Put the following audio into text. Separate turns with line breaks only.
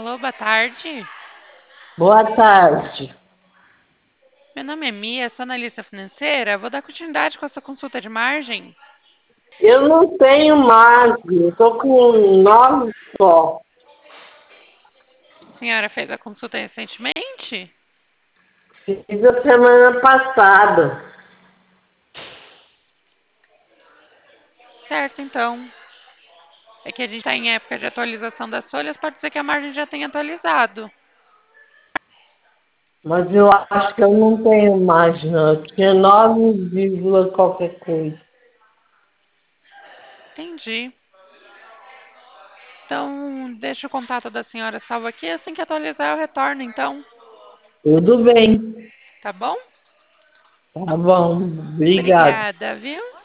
Alô, boa tarde.
Boa tarde.
Meu nome é Mia, sou analista financeira. Vou dar continuidade com a sua consulta de margem.
Eu não tenho margem, eu estou com 9 só.
A senhora fez a consulta recentemente?
Fiz a semana passada.
Certo, então. É que a gente está em época de atualização das folhas, pode ser que a margem já tenha atualizado.
Mas eu acho que eu não tenho margem, não. Eu tinha 9 vírgula qualquer coisa.
Entendi. Então, deixa o contato da senhora salvo aqui. Assim que atualizar, eu retorno, então.
Tudo bem.
Tá bom?
Tá bom. Obrigado.
Obrigada, viu?